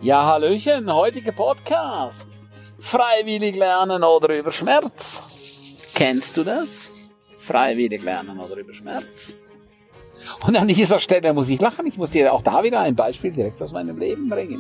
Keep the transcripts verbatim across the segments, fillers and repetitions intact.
Ja, hallöchen, heutiger Podcast. Freiwillig lernen oder über Schmerz. Kennst du das? Freiwillig lernen oder über Schmerz. Und an dieser Stelle muss ich lachen. Ich muss dir auch da wieder ein Beispiel direkt aus meinem Leben bringen.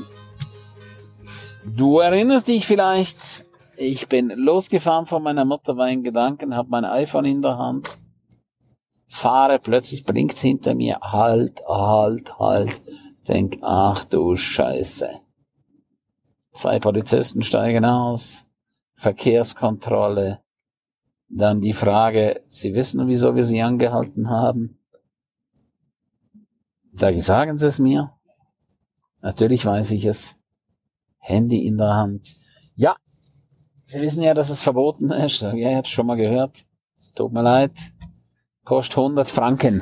Du erinnerst dich vielleicht, ich bin losgefahren von meiner Mutter, war in Gedanken, habe mein iPhone in der Hand, fahre, plötzlich blinkt's hinter mir, halt, halt, halt. Denk, ach du Scheiße. Zwei Polizisten steigen aus, Verkehrskontrolle, dann die Frage, Sie wissen, wieso wir Sie angehalten haben? Da sagen Sie es mir. Natürlich weiß ich es. Handy in der Hand. Ja, Sie wissen ja, dass es verboten ist. Ja, ich hab's schon mal gehört. Tut mir leid. Kostet hundert Franken.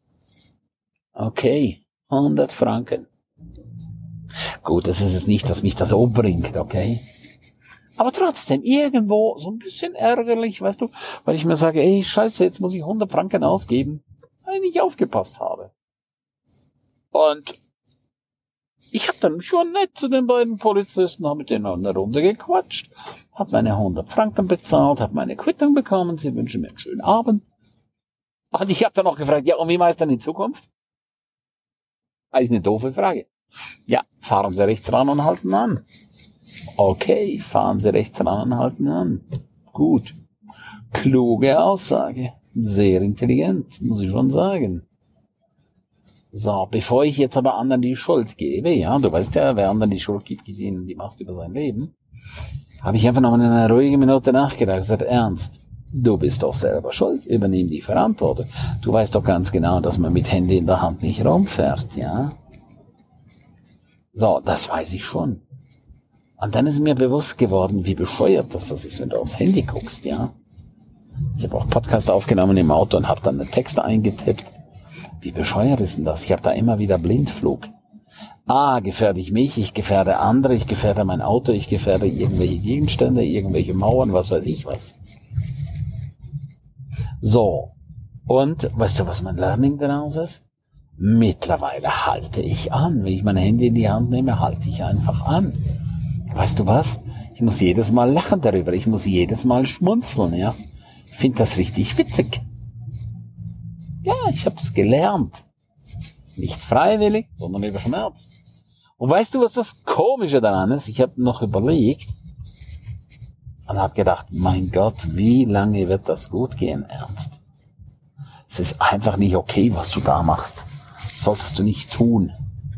Okay, hundert Franken. Gut, das ist jetzt nicht, dass mich das umbringt, okay? Aber trotzdem, irgendwo so ein bisschen ärgerlich, weißt du, weil ich mir sage, ey, scheiße, jetzt muss ich hundert Franken ausgeben, weil ich nicht aufgepasst habe. Und ich habe dann schon nett zu den beiden Polizisten, habe mit denen eine Runde gequatscht, habe meine hundert Franken bezahlt, habe meine Quittung bekommen, sie wünschen mir einen schönen Abend. Und ich habe dann noch gefragt, ja, und wie meinst du dann in Zukunft? Eigentlich eine doofe Frage. Ja, fahren Sie rechts ran und halten an. Okay, fahren Sie rechts ran und halten an. Gut. Kluge Aussage. Sehr intelligent, muss ich schon sagen. So, bevor ich jetzt aber anderen die Schuld gebe, ja, du weißt ja, wer anderen die Schuld gibt, gibt ihnen die Macht über sein Leben, habe ich einfach noch mal in einer ruhigen Minute nachgedacht und gesagt, Ernst, du bist doch selber schuld, übernimm die Verantwortung. Du weißt doch ganz genau, dass man mit Handy in der Hand nicht rumfährt, ja. So, das weiß ich schon. Und dann ist mir bewusst geworden, wie bescheuert das ist, wenn du aufs Handy guckst, ja. Ich habe auch Podcast aufgenommen im Auto und habe dann einen Text eingetippt. Wie bescheuert ist denn das? Ich habe da immer wieder Blindflug. Ah, gefährde ich mich, ich gefährde andere, ich gefährde mein Auto, ich gefährde irgendwelche Gegenstände, irgendwelche Mauern, was weiß ich was. So, und weißt du, was mein Learning daraus ist? Mittlerweile halte ich an. Wenn ich mein Handy in die Hand nehme, halte ich einfach an. Weißt du was? Ich muss jedes Mal lachen darüber. Ich muss jedes Mal schmunzeln, ja. Ich finde das richtig witzig. Ja, ich habe es gelernt. Nicht freiwillig, sondern über Schmerz. Und weißt du, was das Komische daran ist? Ich habe noch überlegt und habe gedacht, mein Gott, wie lange wird das gut gehen, Ernst? Es ist einfach nicht okay, was du da machst. Solltest du nicht tun.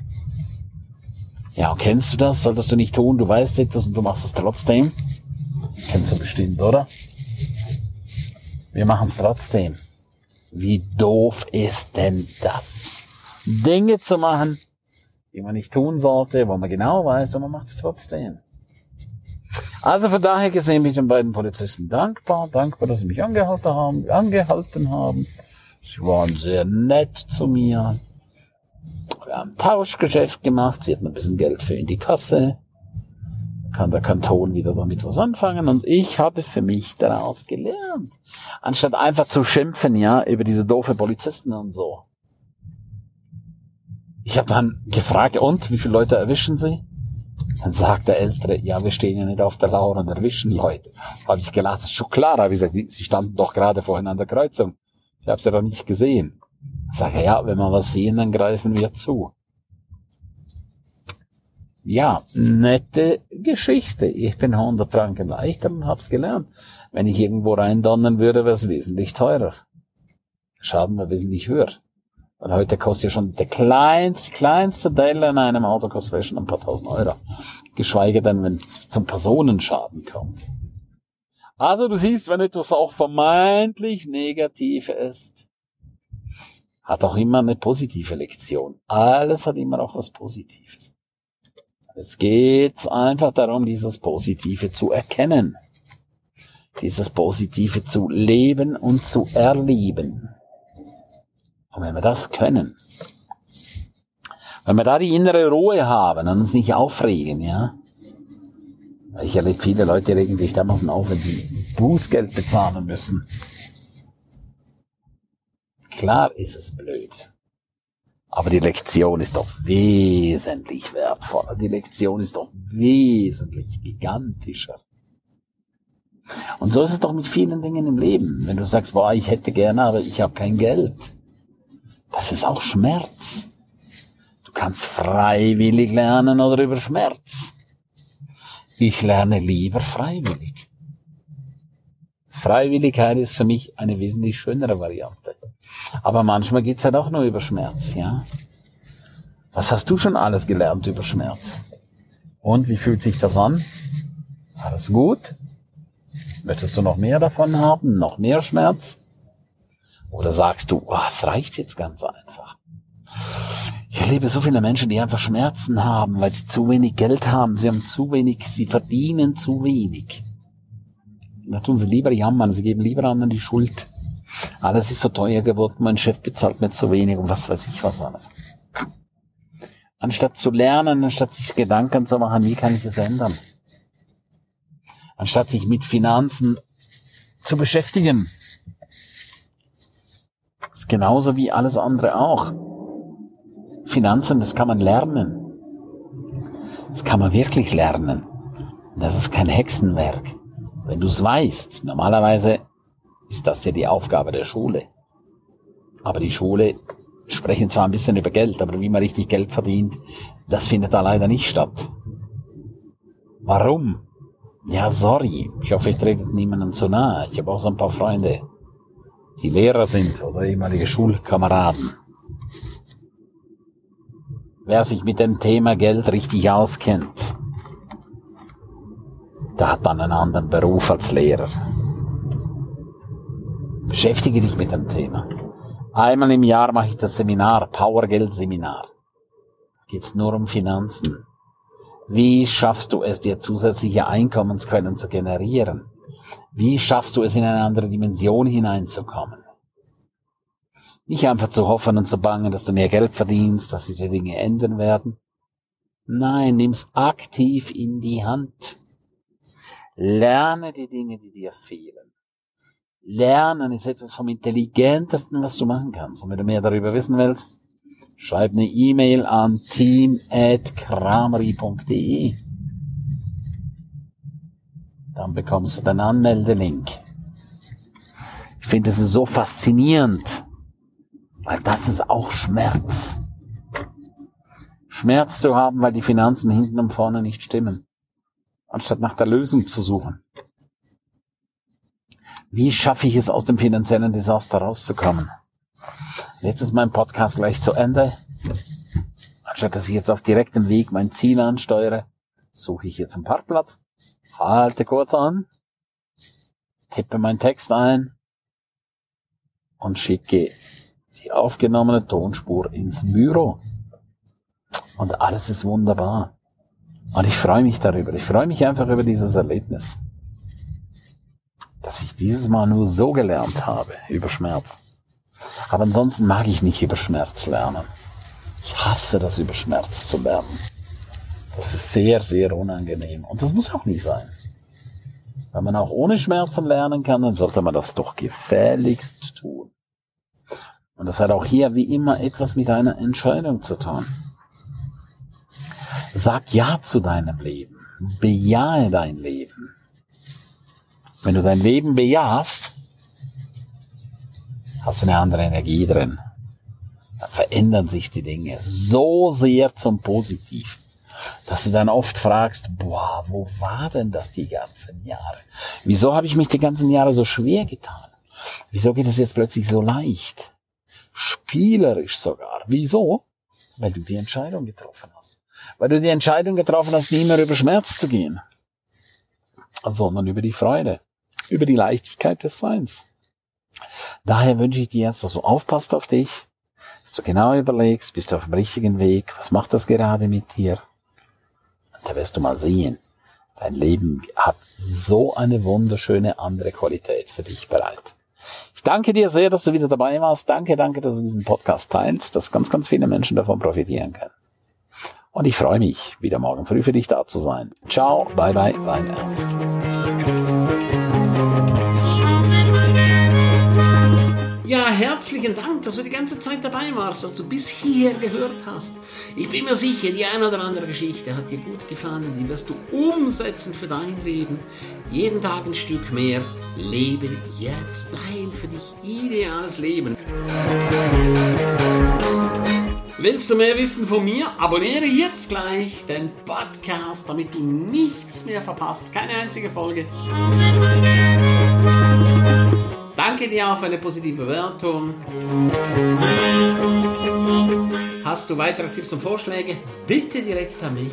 Ja, kennst du das? Solltest du nicht tun. Du weißt etwas und du machst es trotzdem. Kennst du bestimmt, oder? Wir machen es trotzdem. Wie doof ist denn das? Dinge zu machen, die man nicht tun sollte, wo man genau weiß, und man macht es trotzdem. Also von daher gesehen bin ich den beiden Polizisten dankbar. Dankbar, dass sie mich angehalten haben. angehalten haben. Sie waren sehr nett zu mir. Wir haben ein Tauschgeschäft gemacht. Sie hatten ein bisschen Geld für in die Kasse. Kann der Kanton wieder damit was anfangen. Und ich habe für mich daraus gelernt. Anstatt einfach zu schimpfen, ja, über diese doofe Polizisten und so. Ich habe dann gefragt, und, wie viele Leute erwischen Sie? Dann sagt der Ältere, ja, wir stehen ja nicht auf der Lauer und erwischen Leute. Habe ich gelacht, das ist schon klar. Habe ich gesagt, Sie, Sie standen doch gerade vorhin an der Kreuzung. Ich habe Sie doch nicht gesehen. Sag ich, ja, wenn wir was sehen, dann greifen wir zu. Ja, nette Geschichte. Ich bin hundert Franken leichter und hab's gelernt. Wenn ich irgendwo reindonnern würde, wäre es wesentlich teurer. Schaden wäre wesentlich höher. Weil heute kostet ja schon der kleinste, kleinste Teil in einem Auto kostet schon ein paar tausend Euro. Geschweige denn, wenn es zum Personenschaden kommt. Also du siehst, wenn etwas auch vermeintlich negativ ist, hat auch immer eine positive Lektion. Alles hat immer auch was Positives. Es geht einfach darum, dieses Positive zu erkennen. Dieses Positive zu leben und zu erleben. Und wenn wir das können, wenn wir da die innere Ruhe haben und uns nicht aufregen, ja. Ich erlebe viele Leute regen sich dermaßen auf, wenn sie Bußgeld bezahlen müssen. Klar ist es blöd. Aber die Lektion ist doch wesentlich wertvoller. Die Lektion ist doch wesentlich gigantischer. Und so ist es doch mit vielen Dingen im Leben. Wenn du sagst, boah, ich hätte gerne, aber ich habe kein Geld. Das ist auch Schmerz. Du kannst freiwillig lernen oder über Schmerz. Ich lerne lieber freiwillig. Freiwilligkeit ist für mich eine wesentlich schönere Variante. Aber manchmal geht's halt auch nur über Schmerz, ja. Was hast du schon alles gelernt über Schmerz? Und wie fühlt sich das an? Alles gut? Möchtest du noch mehr davon haben? Noch mehr Schmerz? Oder sagst du, oh, es reicht jetzt ganz einfach. Ich erlebe so viele Menschen, die einfach Schmerzen haben, weil sie zu wenig Geld haben. Sie haben zu wenig, sie verdienen zu wenig. Da tun sie lieber jammern, sie geben lieber anderen die Schuld. Alles ist so teuer geworden, mein Chef bezahlt mir zu wenig und was weiß ich was alles. Anstatt zu lernen, anstatt sich Gedanken zu machen, wie kann ich es ändern? Anstatt sich mit Finanzen zu beschäftigen. Das ist genauso wie alles andere auch. Finanzen, das kann man lernen. Das kann man wirklich lernen. Das ist kein Hexenwerk. Wenn du es weißt, normalerweise ist das ja die Aufgabe der Schule. Aber die Schule sprechen zwar ein bisschen über Geld, aber wie man richtig Geld verdient, das findet da leider nicht statt. Warum? Ja, sorry. Ich hoffe, ich trete niemandem zu nahe. Ich habe auch so ein paar Freunde, die Lehrer sind oder ehemalige Schulkameraden. Wer sich mit dem Thema Geld richtig auskennt, der hat dann einen anderen Beruf als Lehrer. Beschäftige dich mit dem Thema. Einmal im Jahr mache ich das Seminar, Powergeld-Seminar. Da geht es nur um Finanzen. Wie schaffst du es, dir zusätzliche Einkommensquellen zu generieren? Wie schaffst du es, in eine andere Dimension hineinzukommen? Nicht einfach zu hoffen und zu bangen, dass du mehr Geld verdienst, dass sich die Dinge ändern werden. Nein, nimm's aktiv in die Hand. Lerne die Dinge, die dir fehlen. Lernen ist etwas vom Intelligentesten, was du machen kannst. Und wenn du mehr darüber wissen willst, schreib eine E-Mail an team at kramri punkt de. Dann bekommst du den Anmeldelink. Ich finde es so faszinierend, weil das ist auch Schmerz. Schmerz zu haben, weil die Finanzen hinten und vorne nicht stimmen, anstatt nach der Lösung zu suchen. Wie schaffe ich es, aus dem finanziellen Desaster rauszukommen? Jetzt ist mein Podcast gleich zu Ende. Anstatt dass ich jetzt auf direktem Weg mein Ziel ansteuere, suche ich jetzt einen Parkplatz, halte kurz an, tippe meinen Text ein und schicke die aufgenommene Tonspur ins Büro. Und alles ist wunderbar. Und ich freue mich darüber. Ich freue mich einfach über dieses Erlebnis. Dass ich dieses Mal nur so gelernt habe, über Schmerz. Aber ansonsten mag ich nicht über Schmerz lernen. Ich hasse das, über Schmerz zu lernen. Das ist sehr, sehr unangenehm. Und das muss auch nicht sein. Wenn man auch ohne Schmerzen lernen kann, dann sollte man das doch gefälligst tun. Und das hat auch hier wie immer etwas mit einer Entscheidung zu tun. Sag Ja zu deinem Leben. Bejahe dein Leben. Wenn du dein Leben bejahst, hast du eine andere Energie drin. Dann verändern sich die Dinge so sehr zum Positiven, dass du dann oft fragst, boah, wo war denn das die ganzen Jahre? Wieso habe ich mich die ganzen Jahre so schwer getan? Wieso geht es jetzt plötzlich so leicht? Spielerisch sogar. Wieso? Weil du die Entscheidung getroffen hast. Weil du die Entscheidung getroffen hast, nie mehr über Schmerz zu gehen, sondern über die Freude, über die Leichtigkeit des Seins. Daher wünsche ich dir jetzt, dass du aufpasst auf dich, dass du genau überlegst, bist du auf dem richtigen Weg, was macht das gerade mit dir? Und da wirst du mal sehen, dein Leben hat so eine wunderschöne andere Qualität für dich bereit. Ich danke dir sehr, dass du wieder dabei warst. Danke, danke, dass du diesen Podcast teilst, dass ganz, ganz viele Menschen davon profitieren können. Und ich freue mich, wieder morgen früh für dich da zu sein. Ciao, bye bye, dein Ernst. Ja, herzlichen Dank, dass du die ganze Zeit dabei warst, dass du bis hierher gehört hast. Ich bin mir sicher, die eine oder andere Geschichte hat dir gut gefallen, die wirst du umsetzen für dein Leben. Jeden Tag ein Stück mehr. Lebe jetzt dein für dich ideales Leben. Willst du mehr wissen von mir? Abonniere jetzt gleich den Podcast, damit du nichts mehr verpasst. Keine einzige Folge. Danke dir auch für eine positive Bewertung. Hast du weitere Tipps und Vorschläge? Bitte direkt an mich.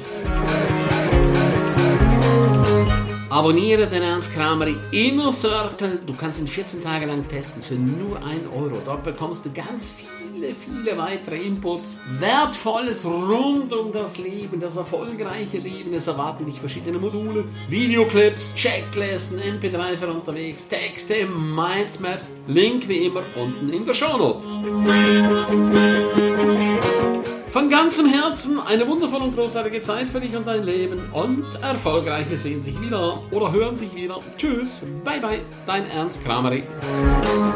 Abonniere den Ernst Krameri Inner Circle. Du kannst ihn vierzehn Tage lang testen für nur ein Euro. Dort bekommst du ganz viele, viele weitere Inputs. Wertvolles rund um das Leben, das erfolgreiche Leben. Es erwarten dich verschiedene Module, Videoclips, Checklisten, M P drei für unterwegs, Texte, Mindmaps. Link wie immer unten in der Shownote. Von ganzem Herzen eine wundervolle und großartige Zeit für dich und dein Leben und Erfolgreiche sehen sich wieder oder hören sich wieder. Tschüss, bye bye, dein Ernst Krameri.